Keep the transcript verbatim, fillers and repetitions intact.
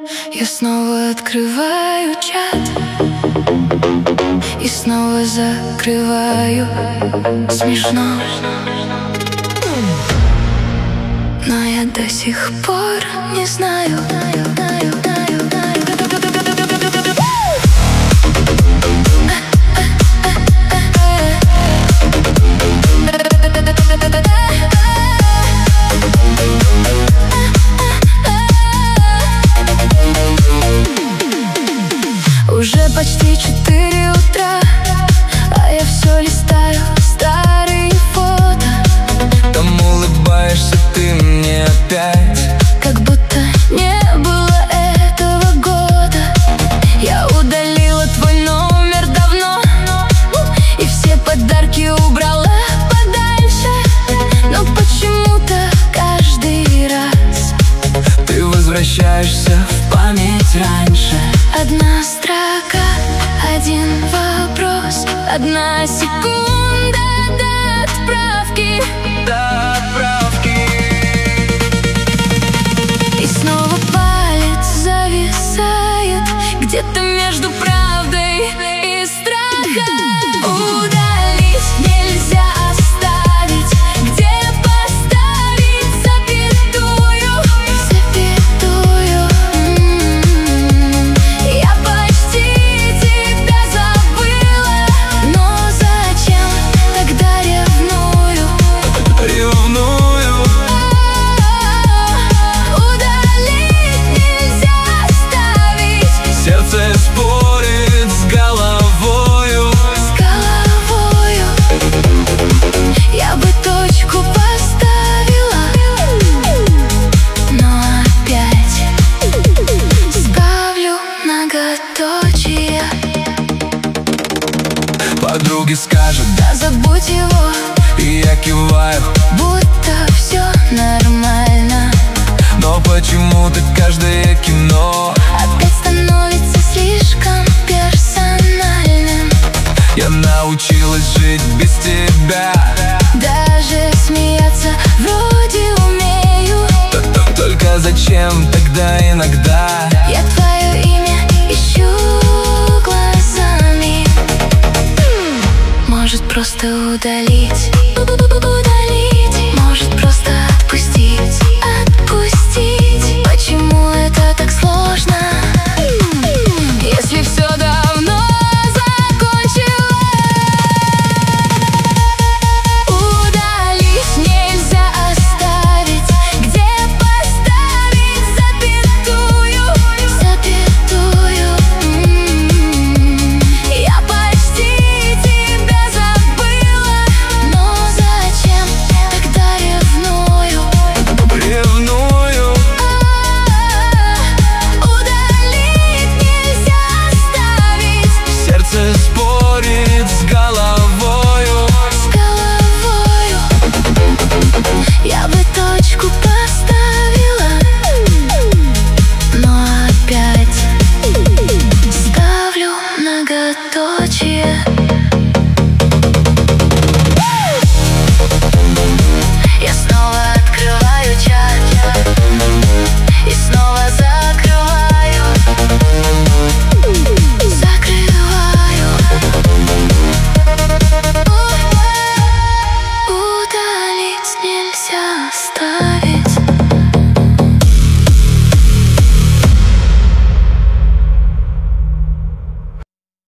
Я снова открываю чат и снова закрываю. Смешно, но я до сих пор не знаю. Уже почти четыре утра, а я все листаю старые фото. Там улыбаешься ты мне опять, как будто не было этого года. Я удалила твой номер давно и все подарки убрала подальше. Но почему-то каждый раз ты возвращаешься в память раньше. Одна строка, один вопрос, одна секунда до отправки. До отправки. И снова палец зависает где-то между правдой и страхом. Удалить нельзя оставить, где поставить запятую. Запятую. М-м-м. Я почти тебя забыла, но зачем тогда ревную? Ревную. Удалить нельзя оставить. Сердце спорит с головою. С головою. Я бы точку поставила, но опять ставлю многоточие. Подруги скажут, Да забудь его, и я киваю. будто все нормально. Но почему-то каждое кино Опять становится слишком персональным. я научилась жить без тебя. Даже смеяться вроде умею. Т-т- Только зачем тогда иногда Я твое имя ищу глазами. Может просто удалить, удалить, может просто отпустить.